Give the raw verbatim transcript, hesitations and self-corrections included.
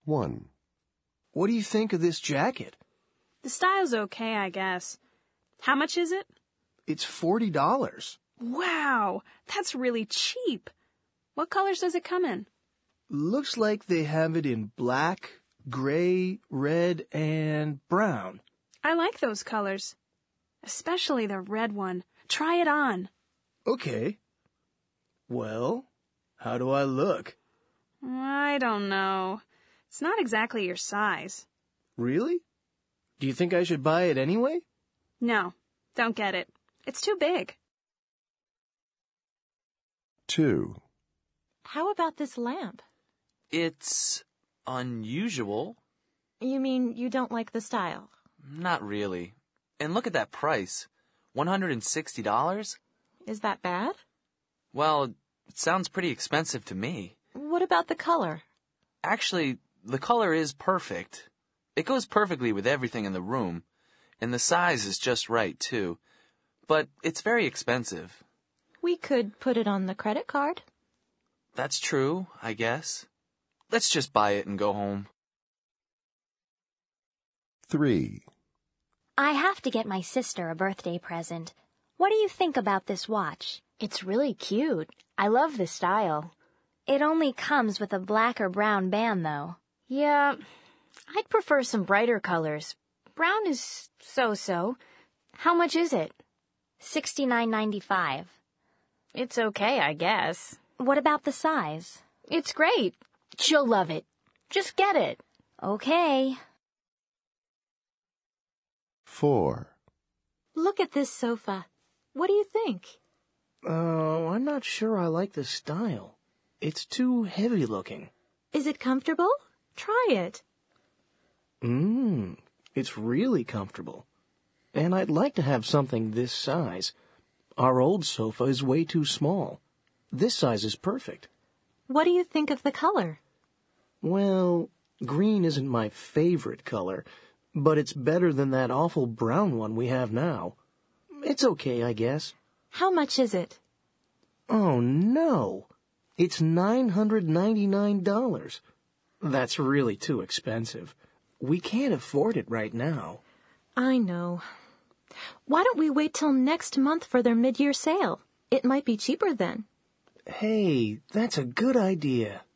one. What do you think of this jacket? The style's okay, I guess. How much is it? It's forty dollars. Wow, that's really cheap. What colors does it come in? Looks like they have it in black, gray, red, and brown. I like those colors. Especially the red one. Try it on. Okay. Well, how do I look? I don't know. It's not exactly your size. Really? Do you think I should buy it anyway? No, don't get it. It's too big. two. How about this lamp? It's unusual. You mean you don't like the style? Not really. And look at that price. one hundred sixty dollars? Is that bad? Well, it sounds pretty expensive to me. What about the color? Actually, the color is perfect. It goes perfectly with everything in the room. And the size is just right, too. But it's very expensive. We could put it on the credit card. That's true, I guess. Let's just buy it and go home. three. I have to get my sister a birthday present. What do you think about this watch? It's really cute. I love the style. It only comes with a black or brown band, though. Yeah, I'd prefer some brighter colors. Brown is so-so. How much is it? sixty-nine ninety-five. It's okay, I guess. What about the size? It's great. She'll love it. Just get it. Okay. four. Look at this sofa. What do you think? Oh, I'm not sure I like the style. It's too heavy looking. Is it comfortable? Try it. Mmm, it's really comfortable. And I'd like to have something this size. Our old sofa is way too small. This size is perfect. What do you think of the color? Well, green isn't my favorite color, but it's better than that awful brown one we have now. It's okay, I guess. How much is it? Oh, no. It's nine hundred ninety-nine dollars. That's really too expensive. We can't afford it right now. I know. Why don't we wait till next month for their mid-year sale? It might be cheaper then. Hey, that's a good idea.